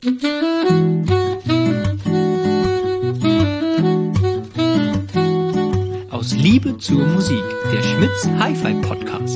Aus Liebe zur Musik, der Schmitz Hi-Fi Podcast.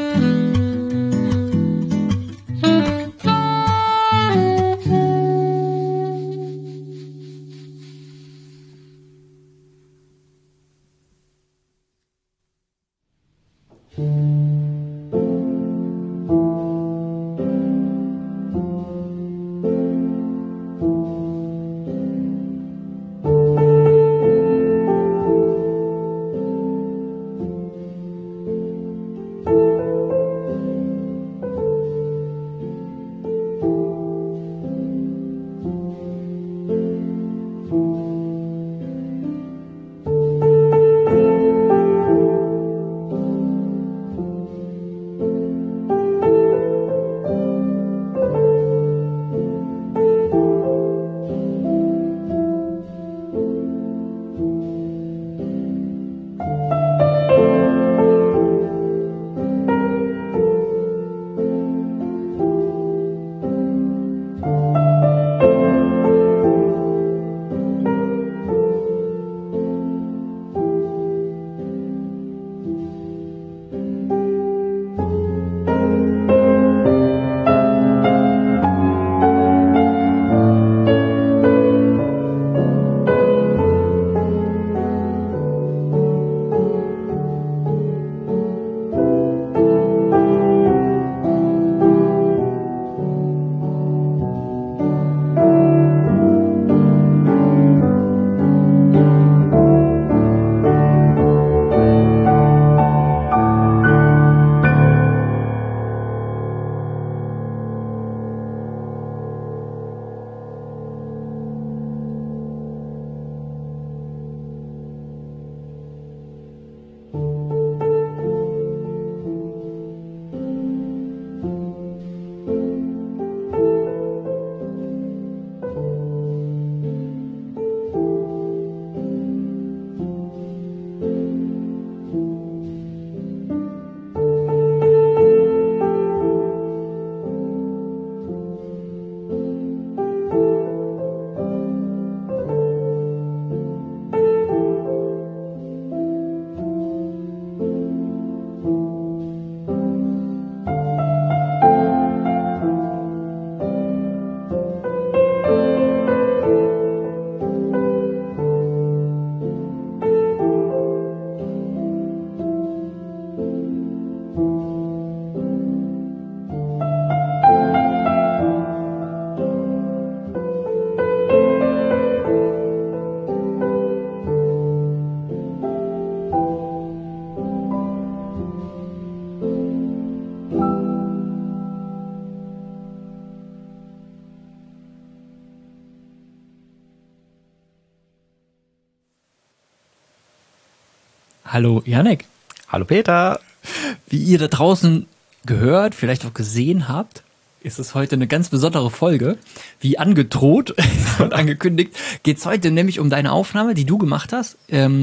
Hallo Janek. Hallo Peter. Wie ihr da draußen gehört, vielleicht auch gesehen habt, ist es heute eine ganz besondere Folge. Wie angedroht und angekündigt, geht es heute nämlich um deine Aufnahme, die du gemacht hast,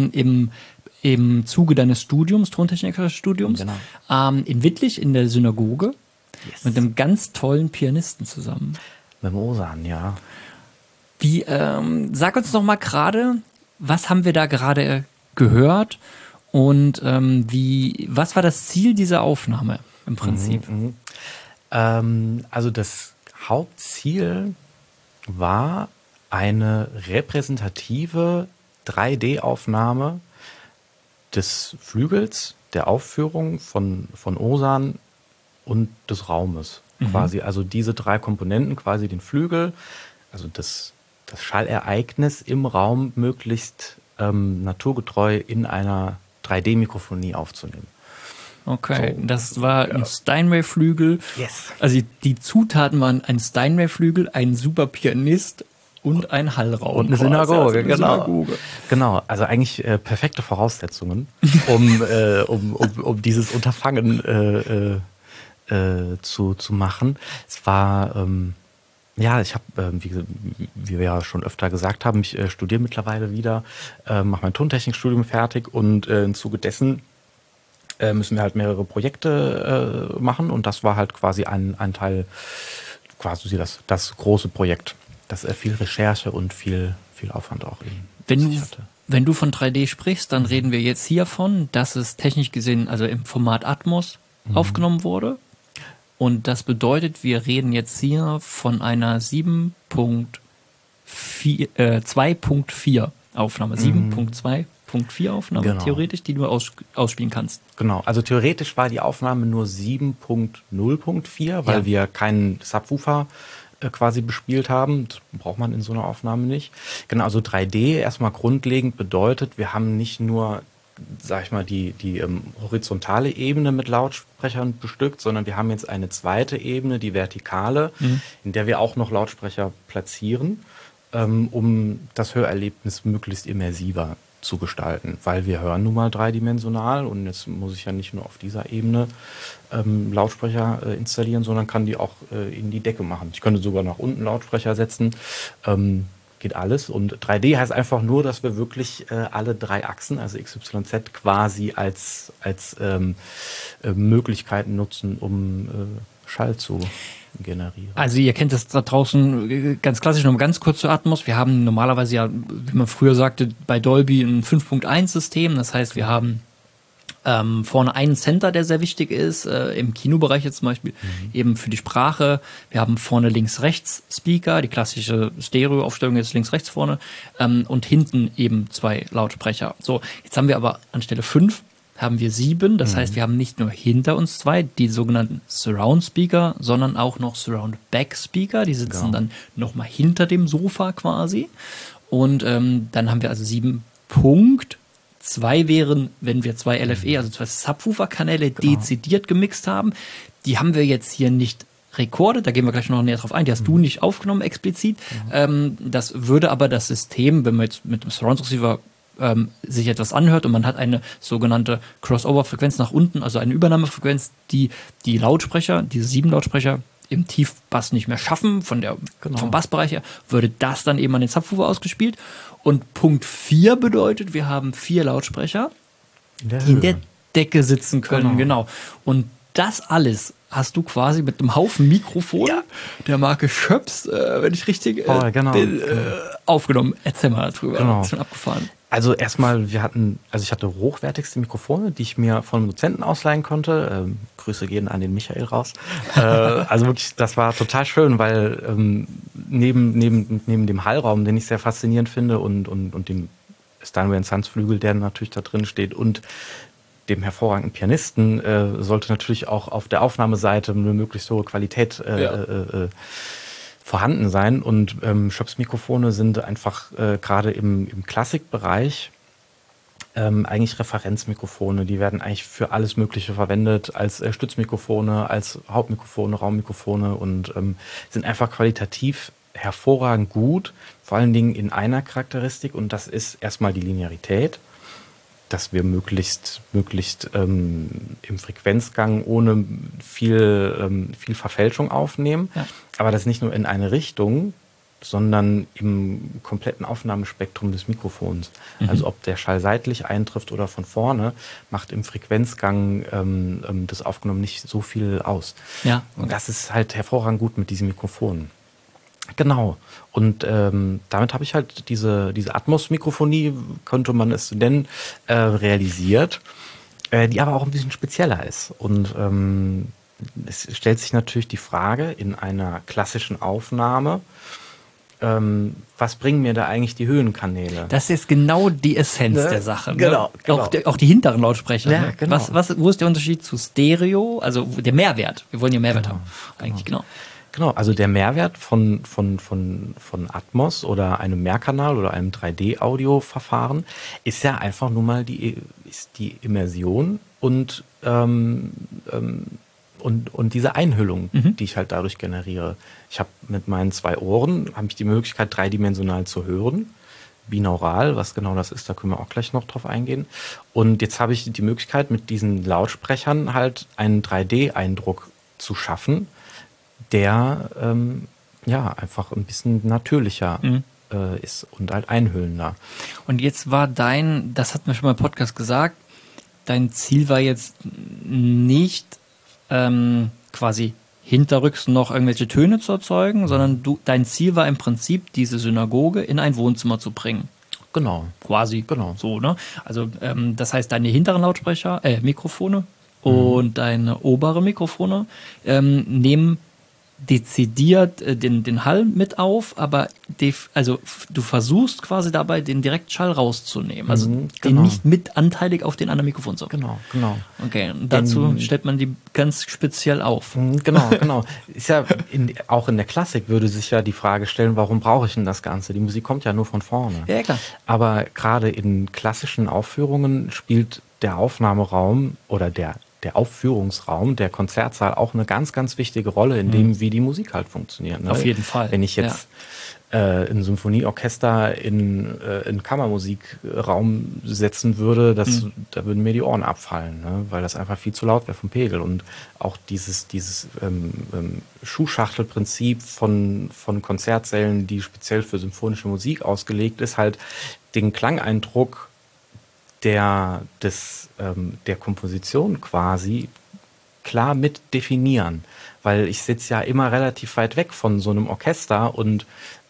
im Zuge deines Studiums, Tontechnikerstudiums, genau. In Wittlich in der Synagoge, yes. Mit einem ganz tollen Pianisten zusammen. Mit dem Osan, ja. Wie, sag uns noch mal gerade, was haben wir da gerade gehört und was war das Ziel dieser Aufnahme im Prinzip? Also das Hauptziel war eine repräsentative 3D-Aufnahme des Flügels, der Aufführung von Osan und des Raumes. Quasi, also diese drei Komponenten, quasi den Flügel, also das Schallereignis im Raum möglichst naturgetreu in einer 3D-Mikrofonie aufzunehmen. Okay, so. Das war ein Steinway-Flügel. Yes. Also die Zutaten waren ein Steinway-Flügel, ein super Pianist und ein Hallraum. Und eine Synagoge, genau. Genau, also eigentlich perfekte Voraussetzungen, um dieses Unterfangen zu machen. Es war, ich habe, wie wir ja schon öfter gesagt haben, ich studiere mittlerweile wieder, mache mein Tontechnikstudium fertig und im Zuge dessen müssen wir halt mehrere Projekte machen und das war halt quasi ein Teil, quasi das große Projekt. dass er viel Recherche und viel Aufwand auch in sich hatte. Wenn du von 3D sprichst, dann reden wir jetzt hiervon, dass es technisch gesehen, also im Format Atmos aufgenommen wurde. Und das bedeutet, wir reden jetzt hier von einer 2.4 Aufnahme, 7.2.4 Aufnahme, theoretisch, die du ausspielen kannst. Genau, also theoretisch war die Aufnahme nur 7.0.4, weil wir keinen Subwoofer quasi bespielt haben. Das braucht man in so einer Aufnahme nicht. Genau, also 3D erstmal grundlegend bedeutet, wir haben nicht nur, sag ich mal, die horizontale Ebene mit Lautsprechern bestückt, sondern wir haben jetzt eine zweite Ebene, die vertikale, in der wir auch noch Lautsprecher platzieren, um das Hörerlebnis möglichst immersiver zu gestalten, weil wir hören nun mal dreidimensional und jetzt muss ich ja nicht nur auf dieser Ebene Lautsprecher installieren, sondern kann die auch in die Decke machen. Ich könnte sogar nach unten Lautsprecher setzen, geht alles. Und 3D heißt einfach nur, dass wir wirklich alle drei Achsen, also X, Y, Z, quasi als Möglichkeiten nutzen, um Schall zu generieren. Also ihr kennt das da draußen ganz klassisch, noch ganz kurz zu Atmos. Wir haben normalerweise ja, wie man früher sagte, bei Dolby ein 5.1 System. Das heißt, wir haben vorne einen Center, der sehr wichtig ist, im Kinobereich jetzt zum Beispiel, eben für die Sprache. Wir haben vorne Links-Rechts-Speaker, die klassische Stereo-Aufstellung jetzt links-rechts vorne, und hinten eben 2 Lautsprecher. So, jetzt haben wir aber anstelle 5 haben wir 7. Das heißt, wir haben nicht nur hinter uns 2, die sogenannten Surround-Speaker, sondern auch noch Surround-Back-Speaker. Die sitzen dann nochmal hinter dem Sofa quasi. Und dann haben wir also 7 Punkt. 2 wären, wenn wir 2 LFE, also 2 Subwoofer-Kanäle dezidiert gemixt haben. Die haben wir jetzt hier nicht recorded, da gehen wir gleich noch näher drauf ein, die hast du nicht aufgenommen explizit. Das würde aber das System, wenn man jetzt mit dem Surround-Receiver sich etwas anhört und man hat eine sogenannte Crossover-Frequenz nach unten, also eine Übernahmefrequenz, die Lautsprecher, diese 7 Lautsprecher im Tiefbass nicht mehr schaffen, vom Bassbereich her, würde das dann eben an den Subwoofer ausgespielt. Und Punkt 4 bedeutet, wir haben 4 Lautsprecher, die in der Decke sitzen können. Genau. Und das alles hast du quasi mit einem Haufen Mikrofon der Marke Schöps, wenn ich richtig aufgenommen. Erzähl mal darüber. Das ist schon abgefahren. Also erstmal, ich hatte hochwertigste Mikrofone, die ich mir von einem Dozenten ausleihen konnte. Grüße gehen an den Michael raus. Also wirklich, das war total schön, weil neben dem Hallraum, den ich sehr faszinierend finde, und dem Steinway & Sons Flügel, der natürlich da drin steht, und dem hervorragenden Pianisten, sollte natürlich auch auf der Aufnahmeseite eine möglichst hohe Qualität vorhanden sein. Und Schöps Mikrofone sind einfach gerade im Klassikbereich eigentlich Referenzmikrofone. Die werden eigentlich für alles Mögliche verwendet, als Stützmikrofone, als Hauptmikrofone, Raummikrofone, und sind einfach qualitativ hervorragend gut, vor allen Dingen in einer Charakteristik, und das ist erstmal die Linearität, dass wir möglichst im Frequenzgang ohne viel Verfälschung aufnehmen. Ja. Aber das nicht nur in eine Richtung, sondern im kompletten Aufnahmespektrum des Mikrofons. Also ob der Schall seitlich eintrifft oder von vorne, macht im Frequenzgang des Aufgenommen nicht so viel aus. Ja. Und das ist halt hervorragend gut mit diesen Mikrofonen. Genau. Und damit habe ich halt diese Atmos-Mikrofonie, könnte man es nennen, realisiert, die aber auch ein bisschen spezieller ist. Und es stellt sich natürlich die Frage in einer klassischen Aufnahme, was bringen mir da eigentlich die Höhenkanäle? Das ist genau die Essenz der Sache. Genau. Auch die hinteren Lautsprecher. Ja, genau. Wo ist der Unterschied zu Stereo? Also der Mehrwert. Wir wollen ja Mehrwert haben. Eigentlich, genau. Genau, also der Mehrwert von Atmos oder einem Mehrkanal oder einem 3D-Audio-Verfahren ist ja einfach nur mal die Immersion und diese Einhüllung, die ich halt dadurch generiere. Ich habe mit meinen 2 Ohren die Möglichkeit, dreidimensional zu hören. Binaural, was genau das ist, da können wir auch gleich noch drauf eingehen. Und jetzt habe ich die Möglichkeit, mit diesen Lautsprechern halt einen 3D-Eindruck zu schaffen, der einfach ein bisschen natürlicher ist und halt einhüllender. Und jetzt war das hatten wir schon mal im Podcast gesagt, dein Ziel war jetzt nicht quasi hinterrücks noch irgendwelche Töne zu erzeugen, sondern dein Ziel war im Prinzip, diese Synagoge in ein Wohnzimmer zu bringen. Genau. Quasi. Genau. So, ne? Also, das heißt, deine hinteren Mikrofone und deine obere Mikrofone nehmen dezidiert den Hall mit auf, aber du versuchst quasi dabei, den Direktschall rauszunehmen. Also den nicht mit anteilig auf den anderen Mikrofon zu. Genau. Okay, und dazu stellt man die ganz speziell auf. Genau. Ist ja auch in der Klassik würde sich ja die Frage stellen, warum brauche ich denn das Ganze? Die Musik kommt ja nur von vorne. Ja, klar. Aber gerade in klassischen Aufführungen spielt der Aufnahmeraum oder der Aufführungsraum, der Konzertsaal auch eine ganz, ganz wichtige Rolle in dem, wie die Musik halt funktioniert. Ne? Auf jeden Fall. Wenn ich jetzt ein Symphonieorchester in einen Kammermusikraum setzen würde, da würden mir die Ohren abfallen, ne? Weil das einfach viel zu laut wäre vom Pegel. Und auch dieses Schuhschachtelprinzip von Konzertsälen, die speziell für symphonische Musik ausgelegt ist, halt den Klangeindruck der Komposition quasi klar mit definieren, weil ich sitze ja immer relativ weit weg von so einem Orchester und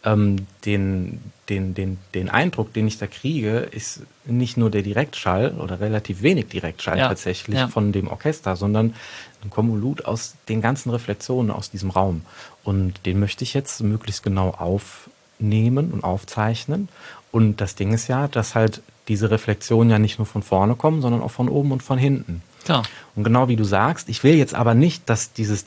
den Eindruck, den ich da kriege, ist nicht nur der Direktschall oder relativ wenig Direktschall tatsächlich von dem Orchester, sondern ein Konvolut aus den ganzen Reflexionen aus diesem Raum. Und den möchte ich jetzt möglichst genau aufnehmen und aufzeichnen. Und das Ding ist ja, dass halt diese Reflexionen ja nicht nur von vorne kommen, sondern auch von oben und von hinten. Klar. Und genau wie du sagst, ich will jetzt aber nicht, dass dieses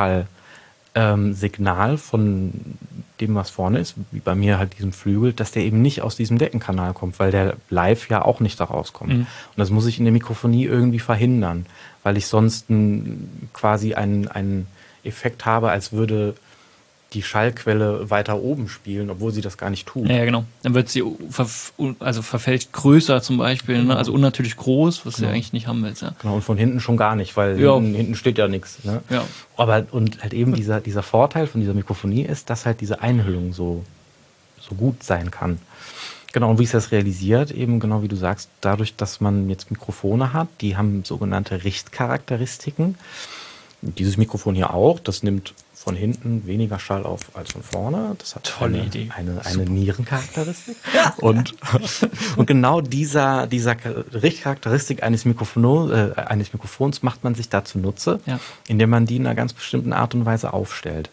Direktschall-Signal von dem, was vorne ist, wie bei mir halt diesem Flügel, dass der eben nicht aus diesem Deckenkanal kommt, weil der live ja auch nicht da rauskommt. Und das muss ich in der Mikrofonie irgendwie verhindern, weil ich sonst quasi einen Effekt habe, als würde die Schallquelle weiter oben spielen, obwohl sie das gar nicht tut. Ja, genau. Dann wird sie verfälscht größer zum Beispiel, ne? Also unnatürlich groß, was du ja eigentlich nicht haben willst. Ja. Genau, und von hinten schon gar nicht, weil hinten steht ja nichts. Ne? Ja. Aber und halt eben dieser Vorteil von dieser Mikrofonie ist, dass halt diese Einhüllung so gut sein kann. Genau, und wie ist das realisiert? Eben genau wie du sagst, dadurch, dass man jetzt Mikrofone hat, die haben sogenannte Richtcharakteristiken. Dieses Mikrofon hier auch, das nimmt von hinten weniger Schall auf als von vorne. Das hat tolle Idee. Eine Nierencharakteristik. und genau dieser Richtcharakteristik eines Mikrofons macht man sich dazu Nutze, indem man die in einer ganz bestimmten Art und Weise aufstellt.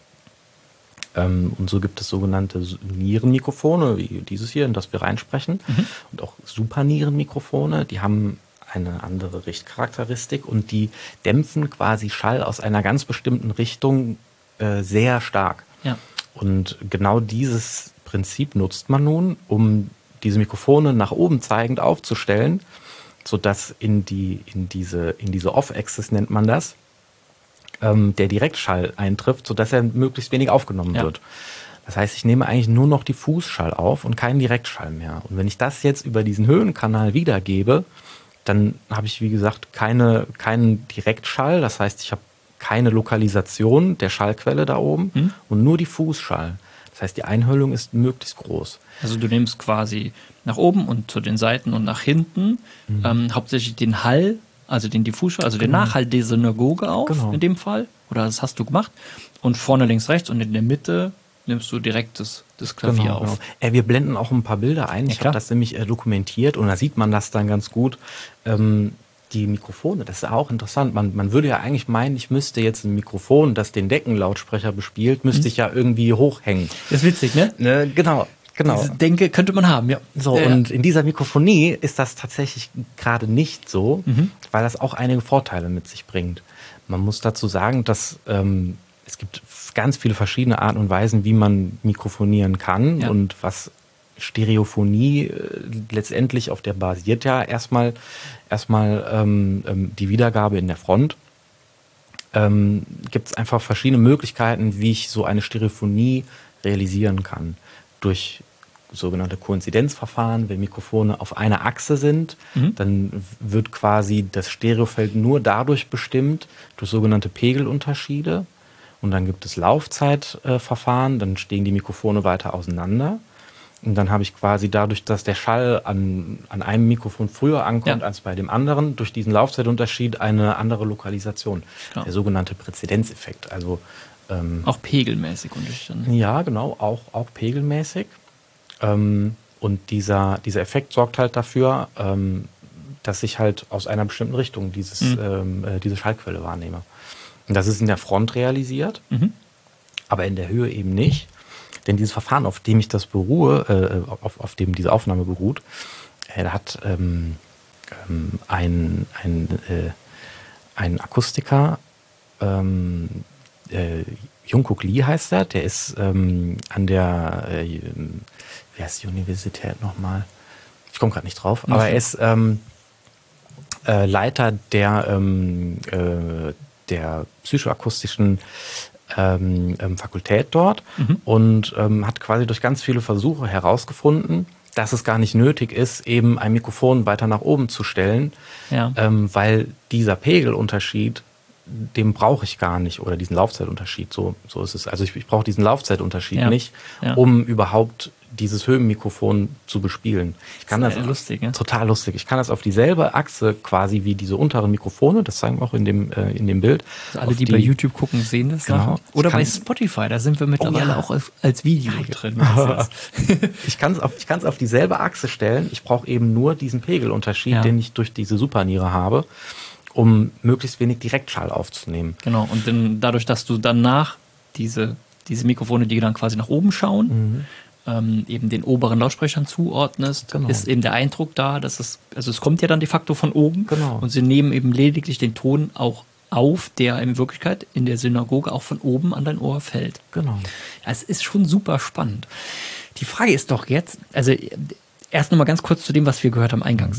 Und so gibt es sogenannte Nierenmikrofone, wie dieses hier, in das wir reinsprechen. Und auch Supernierenmikrofone, die haben eine andere Richtcharakteristik und die dämpfen quasi Schall aus einer ganz bestimmten Richtung sehr stark. Ja. Und genau dieses Prinzip nutzt man nun, um diese Mikrofone nach oben zeigend aufzustellen, sodass in diese Off-Axis nennt man das, der Direktschall eintrifft, sodass er möglichst wenig aufgenommen wird. Das heißt, ich nehme eigentlich nur noch Diffusschall auf und keinen Direktschall mehr. Und wenn ich das jetzt über diesen Höhenkanal wiedergebe, dann habe ich, wie gesagt, keinen Direktschall. Das heißt, ich habe keine Lokalisation der Schallquelle da oben und nur Diffusschall. Das heißt, die Einhüllung ist möglichst groß. Also du nimmst quasi nach oben und zu den Seiten und nach hinten hauptsächlich den Hall, also den Diffusschall, also den Nachhall der Synagoge auf, in dem Fall. Oder das hast du gemacht. Und vorne, links, rechts und in der Mitte nimmst du direkt das Klavier auf. Genau. Wir blenden auch ein paar Bilder ein. Ich habe das nämlich dokumentiert und da sieht man das dann ganz gut. Die Mikrofone, das ist auch interessant. Man würde ja eigentlich meinen, ich müsste jetzt ein Mikrofon, das den Deckenlautsprecher bespielt, müsste ich ja irgendwie hochhängen. Das ist witzig, ne? Genau. Diese Denke könnte man haben, ja. So, und in dieser Mikrofonie ist das tatsächlich gerade nicht so, weil das auch einige Vorteile mit sich bringt. Man muss dazu sagen, dass es gibt ganz viele verschiedene Arten und Weisen, wie man mikrofonieren kann und was Stereophonie letztendlich, auf der basiert ja erstmal die Wiedergabe in der Front. Gibt es einfach verschiedene Möglichkeiten, wie ich so eine Stereophonie realisieren kann. Durch sogenannte Koinzidenzverfahren, wenn Mikrofone auf einer Achse sind, dann wird quasi das Stereofeld nur dadurch bestimmt, durch sogenannte Pegelunterschiede. Und dann gibt es Laufzeitverfahren, dann stehen die Mikrofone weiter auseinander. Und dann habe ich quasi dadurch, dass der Schall an einem Mikrofon früher ankommt als bei dem anderen, durch diesen Laufzeitunterschied eine andere Lokalisation. Der sogenannte Präzedenzeffekt. Also auch pegelmäßig unterschiedlich. Ja, genau, auch pegelmäßig. Und dieser Effekt sorgt halt dafür, dass ich halt aus einer bestimmten Richtung diese Schallquelle wahrnehme. Und das ist in der Front realisiert, aber in der Höhe eben nicht. Denn dieses Verfahren, auf dem ich das beruhe, auf dem diese Aufnahme beruht, hat ein Akustiker, Jungkook Lee heißt er, der ist an der, wie heißt die Universität nochmal? Ich komme gerade nicht drauf, aber er ist Leiter der psychoakustischen Fakultät dort und hat quasi durch ganz viele Versuche herausgefunden, dass es gar nicht nötig ist, eben ein Mikrofon weiter nach oben zu stellen, weil dieser Pegelunterschied, den brauche ich gar nicht, oder diesen Laufzeitunterschied, so ist es. Also ich brauche diesen Laufzeitunterschied nicht, um überhaupt dieses Höhenmikrofon zu bespielen. Ich kann das lustig, ja? Total lustig. Ich kann das auf dieselbe Achse quasi wie diese unteren Mikrofone, das zeigen wir auch in dem Bild. Also alle, die bei YouTube gucken, sehen das. Genau. Oder bei Spotify, da sind wir mittlerweile auch als Video drin. Ich kann es auf dieselbe Achse stellen. Ich brauche eben nur diesen Pegelunterschied, den ich durch diese Superniere habe, um möglichst wenig Direktschall aufzunehmen. Genau, und dann dadurch, dass du danach diese Mikrofone, die dann quasi nach oben schauen, eben den oberen Lautsprechern zuordnest, ist eben der Eindruck da, dass es kommt ja dann de facto von oben und sie nehmen eben lediglich den Ton auch auf, der in Wirklichkeit in der Synagoge auch von oben an dein Ohr fällt. Genau. Ja, es ist schon super spannend. Die Frage ist doch jetzt, also erst nochmal ganz kurz zu dem, was wir gehört haben eingangs.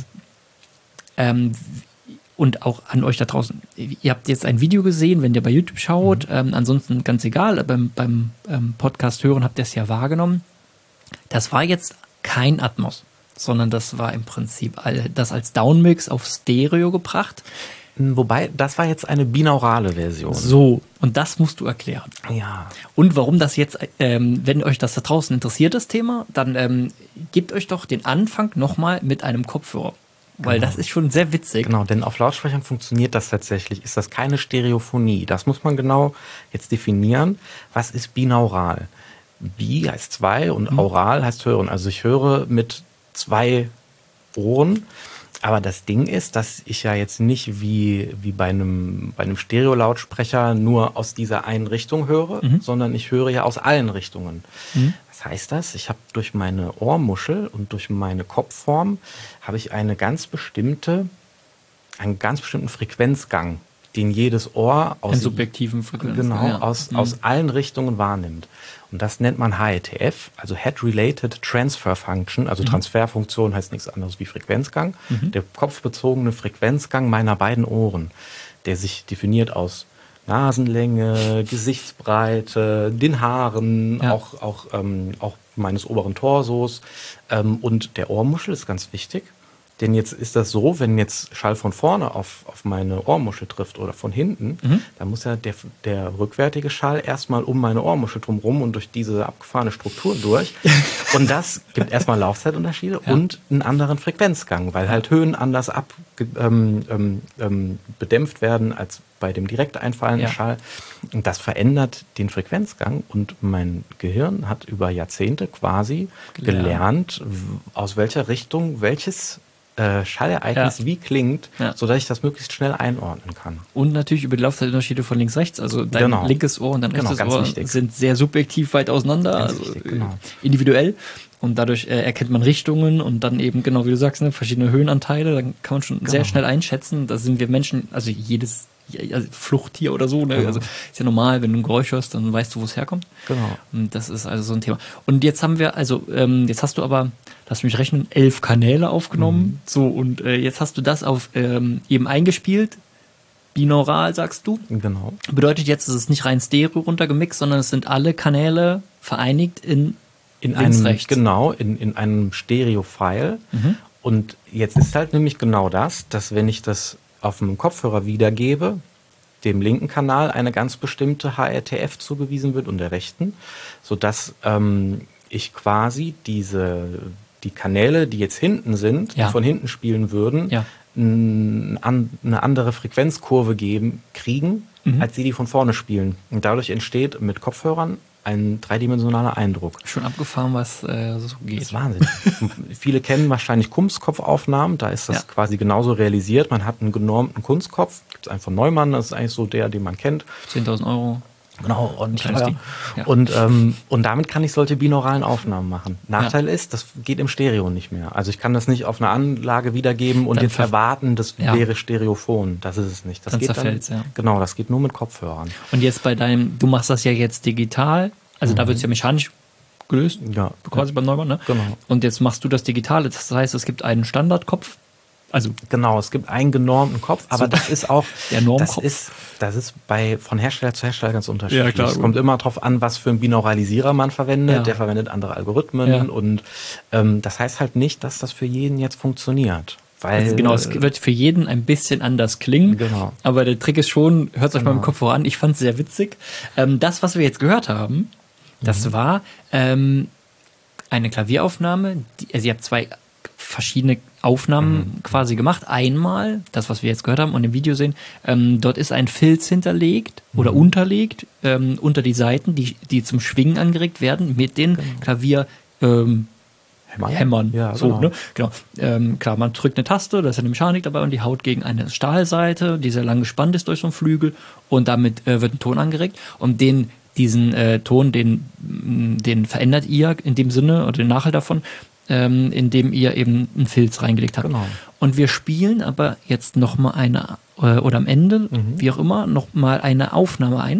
Und auch an euch da draußen. Ihr habt jetzt ein Video gesehen, wenn ihr bei YouTube schaut. Ansonsten ganz egal, beim Podcast hören habt ihr es ja wahrgenommen. Das war jetzt kein Atmos, sondern das war im Prinzip das als Downmix auf Stereo gebracht. Wobei, das war jetzt eine binaurale Version. So, und das musst du erklären. Ja. Und warum das jetzt, wenn euch das da draußen interessiert, das Thema, dann gebt euch doch den Anfang nochmal mit einem Kopfhörer. Weil das ist schon sehr witzig. Genau, denn auf Lautsprechern funktioniert das tatsächlich. Ist das keine Stereophonie? Das muss man genau jetzt definieren. Was ist binaural? Bi heißt zwei und aural heißt hören. Also ich höre mit zwei Ohren. Aber das Ding ist, dass ich ja jetzt nicht wie bei einem Stereo-Lautsprecher nur aus dieser einen Richtung höre, sondern ich höre ja aus allen Richtungen. Was heißt das? Ich habe durch meine Ohrmuschel und durch meine Kopfform habe ich einen ganz bestimmten Frequenzgang, den jedes Ohr aus subjektiven Frequenzgang, aus allen Richtungen wahrnimmt. Und das nennt man HRTF, also Head-Related Transfer Function, also Transferfunktion heißt nichts anderes wie Frequenzgang. Der kopfbezogene Frequenzgang meiner beiden Ohren, der sich definiert aus Nasenlänge, Gesichtsbreite, den Haaren, auch meines oberen Torsos und der Ohrmuschel ist ganz wichtig. Denn jetzt ist das so, wenn jetzt Schall von vorne auf meine Ohrmuschel trifft oder von hinten, dann muss ja der rückwärtige Schall erstmal um meine Ohrmuschel drumherum und durch diese abgefahrene Struktur durch. Und das gibt erstmal Laufzeitunterschiede und einen anderen Frequenzgang, weil halt Höhen anders bedämpft werden als bei dem direkt einfallenden Schall. Und das verändert den Frequenzgang und mein Gehirn hat über Jahrzehnte quasi gelernt, aus welcher Richtung welches Schallereignis wie klingt, sodass ich das möglichst schnell einordnen kann. Und natürlich über die Laufzeitunterschiede von links-rechts. Also dein linkes Ohr und dein rechtes Ohr sind sehr subjektiv weit auseinander, individuell. Und dadurch erkennt man Richtungen und dann eben, genau wie du sagst, verschiedene Höhenanteile. Dann kann man schon sehr schnell einschätzen. Da sind wir Menschen, also jedes Fluchttier oder so, ne? Also ist ja normal, wenn du ein Geräusch hörst, dann weißt du, wo es herkommt. Genau. Und das ist also so ein Thema. Und jetzt haben wir, jetzt hast du aber, lass mich rechnen, 11 Kanäle aufgenommen. So, und jetzt hast du das auf eben eingespielt. Binaural, sagst du? Genau. Bedeutet jetzt, es ist nicht rein Stereo runtergemixt, sondern es sind alle Kanäle vereinigt in einem, genau, in einem Stereo-File. Und jetzt ist halt nämlich genau das, dass wenn ich das auf dem Kopfhörer wiedergebe, dem linken Kanal eine ganz bestimmte HRTF zugewiesen wird und der rechten, sodass ich quasi die Kanäle, die jetzt hinten sind, die von hinten spielen würden, eine andere Frequenzkurve kriegen, als die von vorne spielen. Und dadurch entsteht mit Kopfhörern ein dreidimensionaler Eindruck. Schon abgefahren, was so geht. Das ist Wahnsinn. Viele kennen wahrscheinlich Kunstkopfaufnahmen, da ist das quasi genauso realisiert. Man hat einen genormten Kunstkopf, gibt es einen von Neumann, das ist eigentlich so der, den man kennt. 10.000 Euro. Genau, und damit kann ich solche binauralen Aufnahmen machen. Nachteil ist, das geht im Stereo nicht mehr. Also ich kann das nicht auf einer Anlage wiedergeben und jetzt erwarten, das wäre Stereophon. Das ist es nicht. Das geht dann, genau, das geht nur mit Kopfhörern. Und jetzt du machst das ja jetzt digital, also da wird es ja mechanisch gelöst, quasi beim Neumann, ne? Genau. Und jetzt machst du das Digitale, das heißt, es gibt einen Standardkopf. Also genau, es gibt einen genormten Kopf, aber das ist auch der Normkopf. Das ist von Hersteller zu Hersteller ganz unterschiedlich. Ja, klar. Es kommt immer darauf an, was für einen Binauralisierer man verwendet. Ja. Der verwendet andere Algorithmen und das heißt halt nicht, dass das für jeden jetzt funktioniert. Weil, also genau, es wird für jeden ein bisschen anders klingen, aber der Trick ist schon, hört es euch mal im Kopf voran, ich fand es sehr witzig. Das, was wir jetzt gehört haben, das war eine Klavieraufnahme, also ihr habt zwei verschiedene Aufnahmen quasi gemacht. Einmal, das, was wir jetzt gehört haben und im Video sehen, dort ist ein Filz hinterlegt oder unterlegt unter die Saiten, die zum Schwingen angeregt werden mit den Klavier Hämmern. Ja, so, genau. Ne? Genau. Klar, man drückt eine Taste, da ist eine Mechanik dabei und die haut gegen eine Stahlseite, die sehr lang gespannt ist durch so einen Flügel und damit wird ein Ton angeregt und diesen Ton, den verändert ihr in dem Sinne oder den Nachhalt davon, indem ihr eben einen Filz reingelegt habt. Genau. Und wir spielen aber jetzt nochmal oder am Ende, wie auch immer, nochmal eine Aufnahme ein,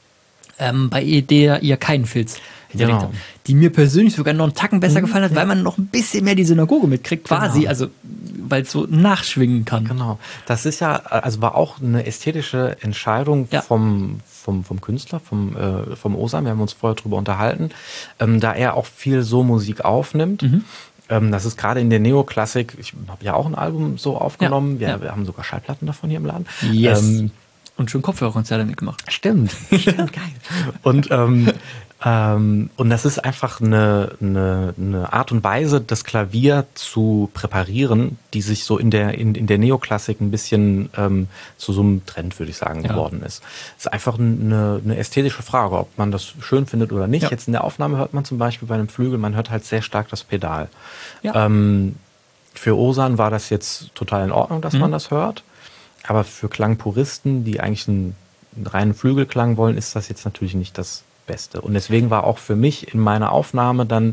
bei der ihr keinen Filz hinterlegt habt. Die mir persönlich sogar noch einen Tacken besser gefallen hat, weil man noch ein bisschen mehr die Synagoge mitkriegt, quasi, also weil es so nachschwingen kann. Genau. Das ist war auch eine ästhetische Entscheidung vom Künstler, vom Osan. Wir haben uns vorher drüber unterhalten, da er auch viel so Musik aufnimmt. Das ist gerade in der Neoklassik, ich habe ja auch ein Album so aufgenommen, wir haben sogar Schallplatten davon hier im Laden. Yes. Und schon Kopfhörerkonzerte mitgemacht. Stimmt, geil. Und das ist einfach eine Art und Weise, das Klavier zu präparieren, die sich so in der Neoklassik ein bisschen zu so einem Trend, würde ich sagen, geworden ist. Es ist einfach eine ästhetische Frage, ob man das schön findet oder nicht. Ja. Jetzt in der Aufnahme hört man zum Beispiel bei einem Flügel, man hört halt sehr stark das Pedal. Ja. Für Osan war das jetzt total in Ordnung, dass man das hört. Aber für Klangpuristen, die eigentlich einen reinen Flügelklang wollen, ist das jetzt natürlich nicht das Beste. Und deswegen war auch für mich in meiner Aufnahme dann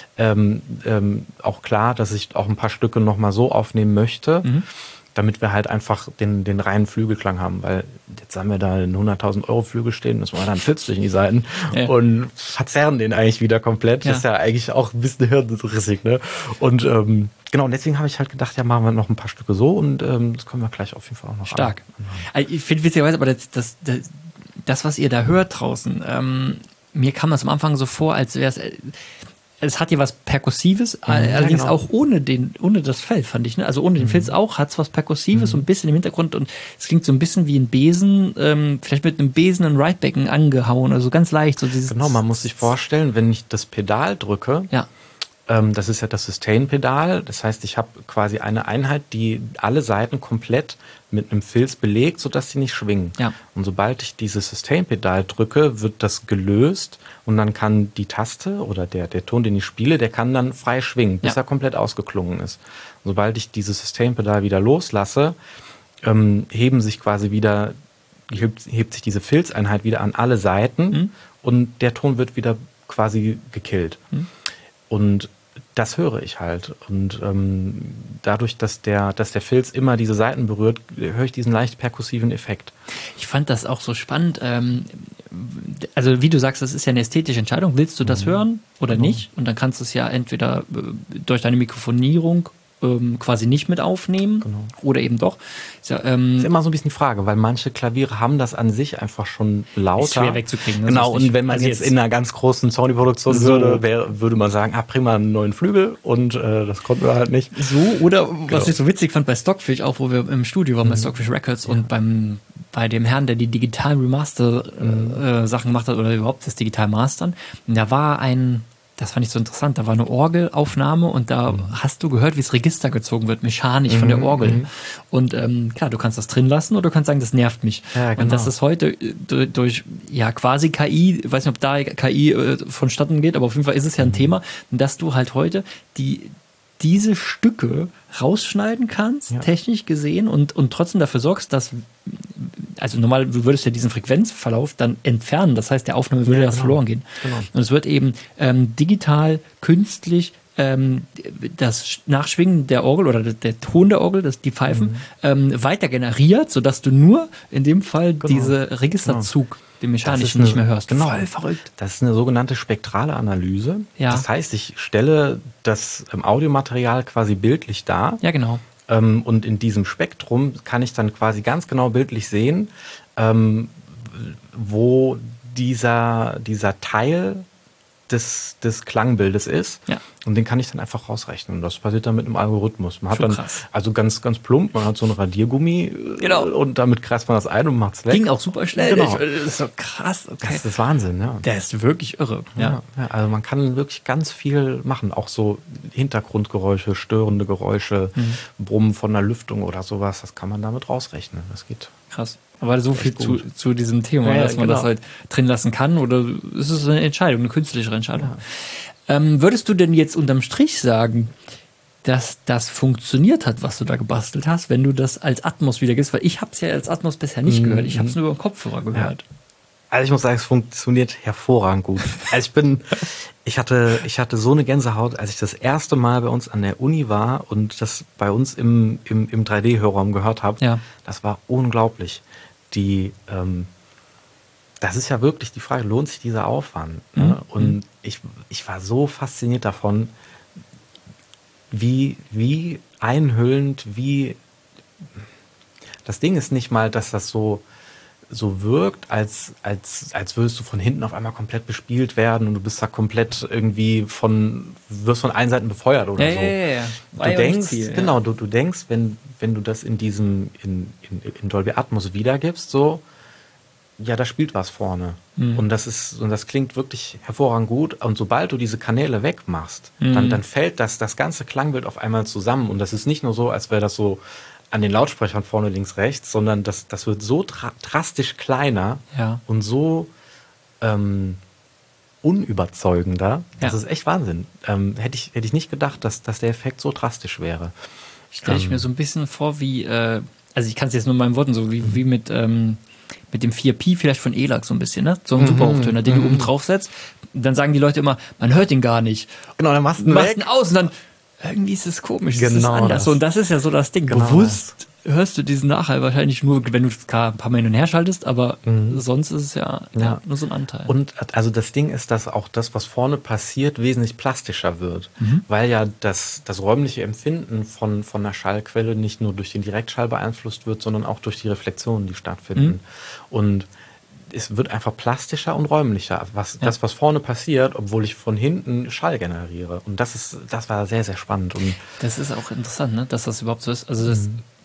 auch klar, dass ich auch ein paar Stücke nochmal so aufnehmen möchte, damit wir halt einfach den reinen Flügelklang haben, weil jetzt haben wir da einen 100.000 Euro Flügel stehen, müssen wir dann Filz durch die Seiten und verzerren den eigentlich wieder komplett. Das ist ja eigentlich auch ein bisschen hirnrissig, ne? Und genau, und deswegen habe ich halt gedacht, ja, machen wir noch ein paar Stücke so und das können wir gleich auf jeden Fall auch noch stark. Also ich finde witzigerweise, aber das, was ihr da hört draußen, mir kam das am Anfang so vor, als wäre es hat ja was Perkussives, allerdings auch ohne das Fell, fand ich, ne? Also ohne den Filz auch, hat es was Perkussives, so ein bisschen im Hintergrund und es klingt so ein bisschen wie ein Besen, vielleicht mit einem Besen ein Ridebecken angehauen, also ganz leicht. So dieses genau, man muss sich vorstellen, wenn ich das Pedal drücke, das ist ja das Sustain-Pedal, das heißt, ich habe quasi eine Einheit, die alle Seiten komplett mit einem Filz belegt, sodass sie nicht schwingen. Ja. Und sobald ich dieses Sustain-Pedal drücke, wird das gelöst und dann kann die Taste oder der Ton, den ich spiele, der kann dann frei schwingen, bis er komplett ausgeklungen ist. Und sobald ich dieses Sustain-Pedal wieder loslasse, hebt sich diese Filzeinheit wieder an alle Seiten und der Ton wird wieder quasi gekillt. Und das höre ich halt. Und dadurch, dass der Filz immer diese Seiten berührt, höre ich diesen leicht perkussiven Effekt. Ich fand das auch so spannend. Also wie du sagst, das ist ja eine ästhetische Entscheidung. Willst du das hören oder nicht? Und dann kannst du es ja entweder durch deine Mikrofonierung quasi nicht mit aufnehmen oder eben doch. Ist immer so ein bisschen die Frage, weil manche Klaviere haben das an sich einfach schon lauter. Ist schwer wegzukriegen. Ne? Genau, und wenn man jetzt in einer ganz großen Sony-Produktion würde man sagen, prima, einen neuen Flügel und das konnten wir halt nicht. So, oder was ich so witzig fand bei Stockfish, auch wo wir im Studio waren bei Stockfish Records und bei dem Herrn, der die digitalen Remaster Sachen gemacht hat oder überhaupt das digital Mastern, da war ein das fand ich so interessant. Da war eine Orgelaufnahme und da hast du gehört, wie das Register gezogen wird, mechanisch von der Orgel. Und klar, du kannst das drin lassen oder du kannst sagen, das nervt mich. Ja, genau. Und das ist heute durch quasi KI, ich weiß nicht, ob da KI vonstatten geht, aber auf jeden Fall ist es ja ein Thema, dass du halt heute diese Stücke rausschneiden kannst, technisch gesehen, und trotzdem dafür sorgst, dass, also normal würdest du ja diesen Frequenzverlauf dann entfernen, das heißt, der Aufnahme würde verloren gehen. Genau. Und es wird eben digital, künstlich das Nachschwingen der Orgel oder der Ton der Orgel, die Pfeifen, weiter generiert, sodass du nur in dem Fall diese Registerzug, den mechanischen, nicht mehr hörst. Genau. Voll verrückt. Das ist eine sogenannte spektrale Analyse. Ja. Das heißt, ich stelle das Audiomaterial quasi bildlich dar. Ja, genau. Und in diesem Spektrum kann ich dann quasi ganz genau bildlich sehen, wo dieser Teil des Klangbildes ist. Ja. Und den kann ich dann einfach rausrechnen. Und das passiert dann mit einem Algorithmus. Man hat Schon dann, krass. also ganz, ganz plump, man hat so ein Radiergummi und damit kreist man das ein und macht's weg. Ging auch super schnell. Genau. Das ist so krass. Okay. Das ist Wahnsinn, ja. Der ist wirklich irre. Ja. Ja, also man kann wirklich ganz viel machen. Auch so Hintergrundgeräusche, störende Geräusche, Brummen von der Lüftung oder sowas. Das kann man damit rausrechnen. Das geht. Krass. Aber so viel zu diesem Thema, dass man das halt drin lassen kann, oder ist es eine Entscheidung, eine künstliche Entscheidung? Ja. Würdest du denn jetzt unterm Strich sagen, dass das funktioniert hat, was du da gebastelt hast, wenn du das als Atmos wiedergibst? Weil ich habe es ja als Atmos bisher nicht gehört. Ich habe es nur über den Kopfhörer gehört. Ja. Also ich muss sagen, es funktioniert hervorragend gut. Also ich hatte so eine Gänsehaut, als ich das erste Mal bei uns an der Uni war und das bei uns im 3D-Hörraum gehört habe. Ja. Das war unglaublich. Das ist ja wirklich die Frage, lohnt sich dieser Aufwand? Ne? Und ich war so fasziniert davon, wie einhüllend, das Ding ist nicht mal, dass das so wirkt, als würdest du von hinten auf einmal komplett bespielt werden und du bist da komplett irgendwie wirst von allen Seiten befeuert oder so. Ja. Du denkst, genau, du denkst, wenn du das in Dolby Atmos wiedergibst, so, ja, da spielt was vorne. Und das klingt wirklich hervorragend gut. Und sobald du diese Kanäle wegmachst, dann fällt das ganze Klangbild auf einmal zusammen. Und das ist nicht nur so, als wäre das so an den Lautsprechern vorne, links, rechts, sondern das wird so drastisch kleiner und so unüberzeugender. Das ist echt Wahnsinn. Hätte ich nicht gedacht, dass der Effekt so drastisch wäre. Stelle ich mir so ein bisschen vor, wie, also ich kann es jetzt nur in meinen Worten, so wie mit dem 4Pi vielleicht von ELAC so ein bisschen, ne? So ein Superhochtöner, den du oben drauf setzt. Dann sagen die Leute immer, man hört ihn gar nicht. Genau, dann machst du ihn aus und dann irgendwie ist es komisch, es ist anders. Und das ist ja so das Ding. Genau Bewusst hörst du diesen Nachhall wahrscheinlich nur, wenn du es ein paar Mal hin und her schaltest, aber sonst ist es ja nur so ein Anteil. Und also das Ding ist, dass auch das, was vorne passiert, wesentlich plastischer wird, weil ja das räumliche Empfinden von einer Schallquelle nicht nur durch den Direktschall beeinflusst wird, sondern auch durch die Reflexionen, die stattfinden. Und es wird einfach plastischer und räumlicher, das, was vorne passiert, obwohl ich von hinten Schall generiere. Und das war sehr, sehr spannend. Und das ist auch interessant, ne? Dass das überhaupt so ist. Also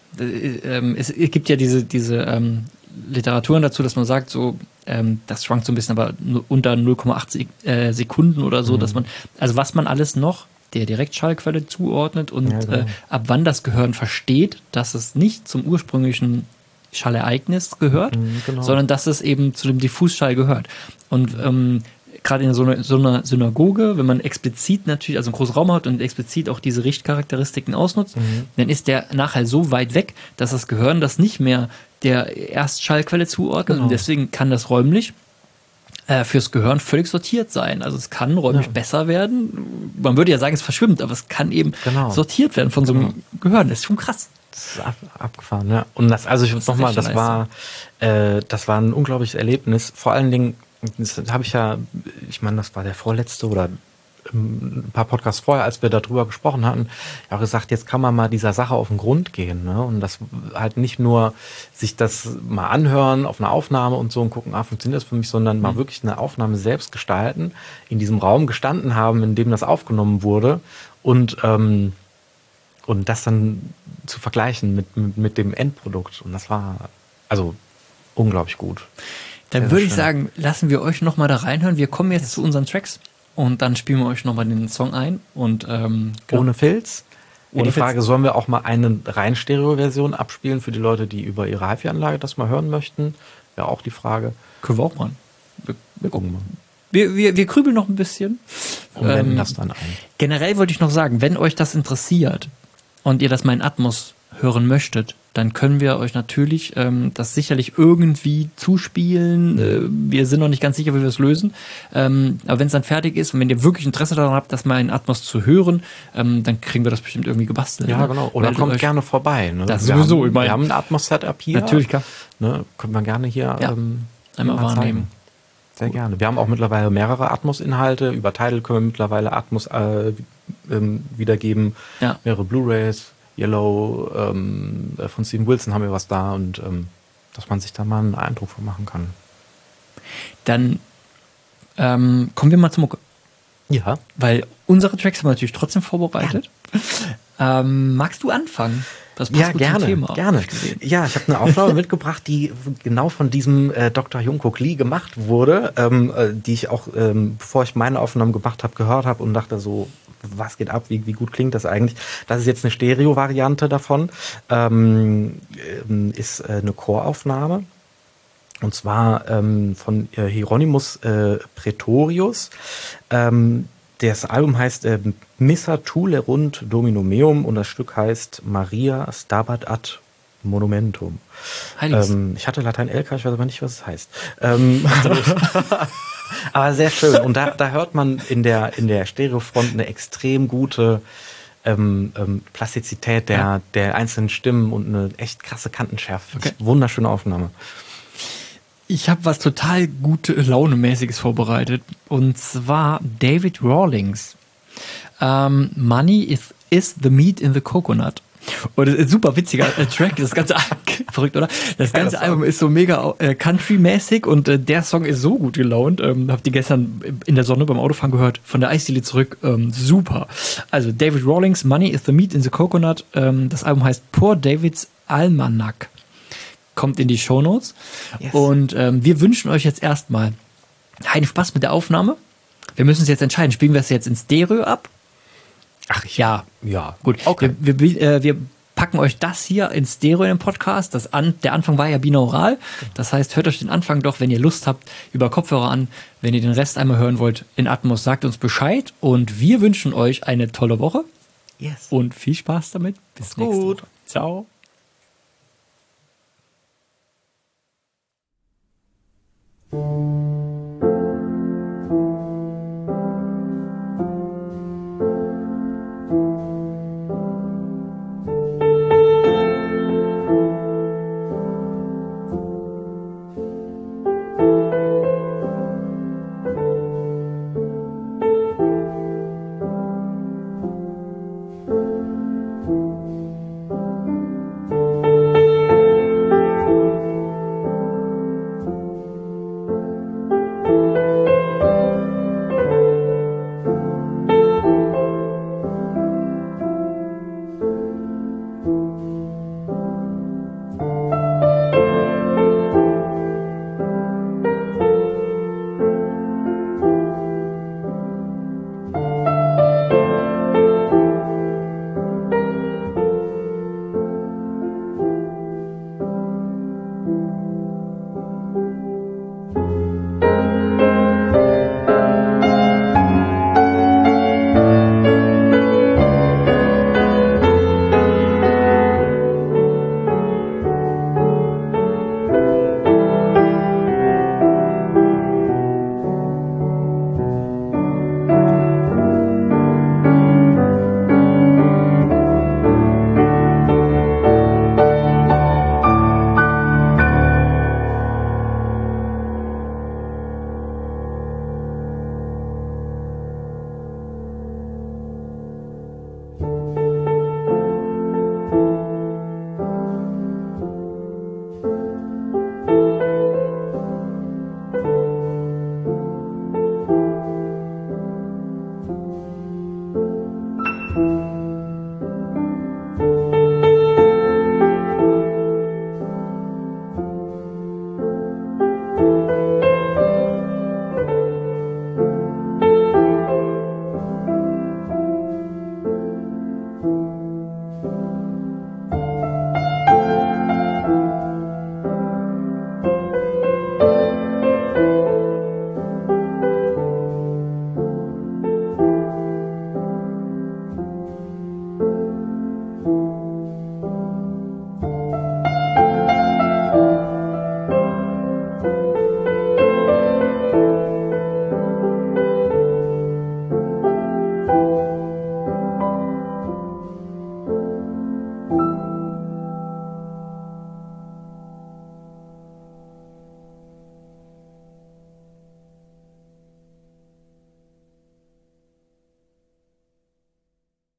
es gibt ja diese Literaturen dazu, dass man sagt, so das schwankt so ein bisschen, aber unter 0,8 Sekunden oder so, dass man, also was man alles noch der Direktschallquelle zuordnet und ab wann das Gehirn versteht, dass es nicht zum ursprünglichen Schallereignis gehört, sondern dass es eben zu dem Diffusschall gehört. Und gerade in so einer Synagoge, wenn man explizit natürlich, also einen großen Raum hat und explizit auch diese Richtcharakteristiken ausnutzt, dann ist der Nachhall so weit weg, dass das Gehirn das nicht mehr der Erstschallquelle zuordnet. Und deswegen kann das räumlich fürs Gehirn völlig sortiert sein. Also es kann räumlich besser werden. Man würde ja sagen, es verschwimmt, aber es kann eben sortiert werden von so einem Gehirn. Das ist schon krass. Das ist abgefahren, ja. Und das war ein unglaubliches Erlebnis. Vor allen Dingen, das habe ich ja, ich meine, das war der vorletzte oder ein paar Podcasts vorher, als wir darüber gesprochen hatten, ja auch gesagt, jetzt kann man mal dieser Sache auf den Grund gehen, ne? Und das halt nicht nur sich das mal anhören auf einer Aufnahme und so und gucken, funktioniert das für mich, sondern mal wirklich eine Aufnahme selbst gestalten, in diesem Raum gestanden haben, in dem das aufgenommen wurde und das dann zu vergleichen mit dem Endprodukt. Und das war also unglaublich gut. Dann würde ich sagen, lassen wir euch nochmal da reinhören. Wir kommen jetzt zu unseren Tracks und dann spielen wir euch nochmal den Song ein. Und ohne Filz. Ohne Die Frage, Filz. sollen wir auch mal eine rein Stereo-Version abspielen für die Leute, die über ihre HiFi-Anlage das mal hören möchten? Ja, auch die Frage. Können wir auch machen. Wir gucken mal. Wir krübeln noch ein bisschen. Und wenden das dann ein. Generell wollte ich noch sagen, wenn euch das interessiert und ihr das mal in Atmos hören möchtet, dann können wir euch natürlich das sicherlich irgendwie zuspielen. Wir sind noch nicht ganz sicher, wie wir es lösen. Aber wenn es dann fertig ist und wenn ihr wirklich Interesse daran habt, das mal in Atmos zu hören, dann kriegen wir das bestimmt irgendwie gebastelt. Ja, ne? genau. Oder Meldet kommt euch. gerne vorbei. Ne? Das sowieso, ich meine- wir haben ein Atmos-Setup hier. Natürlich, klar. Ne? Können wir gerne hier Einmal mal wahrnehmen. Sehr gerne. Wir haben auch mittlerweile mehrere Atmos-Inhalte. Über Tidal können wir mittlerweile Atmos wiedergeben. Ja. Mehrere Blu-rays, Yellow, von Steven Wilson haben wir was da und dass man sich da mal einen Eindruck von machen kann. Dann kommen wir mal zum Mucke. Ja. Weil unsere Tracks haben wir natürlich trotzdem vorbereitet. Magst du anfangen? Das passt Ja, gut zum gerne, Thema, gerne. hab ich gesehen. Ja, ich habe eine Aufnahme mitgebracht, die genau von diesem Dr. Jungkook Lee gemacht wurde, die ich auch, bevor ich meine Aufnahmen gemacht habe, gehört habe und dachte so, was geht ab, wie gut klingt das eigentlich? Das ist jetzt eine Stereo-Variante davon, ist eine Choraufnahme. Und zwar von Hieronymus Praetorius. Das Album heißt Missa Tulerunt Domino Meum und das Stück heißt Maria Stabat ad Monumentum. Heiliges. Ich hatte Latein LK, ich weiß aber nicht, was es heißt. Aber sehr schön. Und da hört man in der Stereofront eine extrem gute Plastizität der einzelnen Stimmen und eine echt krasse Kantenschärfe. Okay. Wunderschöne Aufnahme. Ich habe was total gute Laune-mäßiges vorbereitet. Und zwar David Rawlings. Money is the meat in the coconut. Und das ist ein super witziger Track. Das ganze verrückt, oder? Das ganze Album ist so mega country-mäßig und der Song ist so gut gelaunt. Habt ihr gestern in der Sonne beim Autofahren gehört, von der Eisdiele zurück. Super. Also David Rawlings, Money is the meat in the coconut. Das Album heißt Poor David's Almanac. Kommt in die Shownotes. Yes. Und wir wünschen euch jetzt erstmal einen Spaß mit der Aufnahme. Wir müssen uns jetzt entscheiden, spielen wir es jetzt in Stereo ab? Ach Ja. Ja. Gut. Okay. Wir packen euch das hier in Stereo in den Podcast. Der Anfang war ja binaural. Das heißt, hört euch den Anfang doch, wenn ihr Lust habt, über Kopfhörer an. Wenn ihr den Rest einmal hören wollt in Atmos, sagt uns Bescheid. Und wir wünschen euch eine tolle Woche Yes. und viel Spaß damit. Bis nächste gut. Woche. Ciao.